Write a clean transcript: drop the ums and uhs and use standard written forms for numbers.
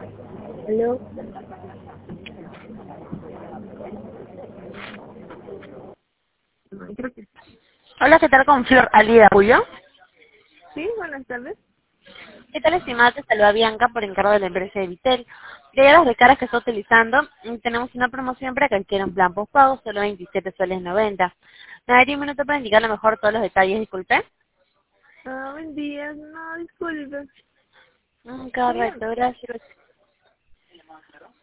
¿Aló? Creo que Hola, ¿qué tal con Flor Alida Puyo? sí, buenas tardes. ¿Qué tal, estimada? Te saluda Bianca por encargo de la empresa de Vitel. De las recargas que está utilizando, tenemos una promoción para que adquiera un plan postpago, solo 27 soles 90. ¿Me daría un minuto para indicarle mejor todos los detalles? Disculpe. Buen día. No, disculpe. Dígame. Correcto, gracias.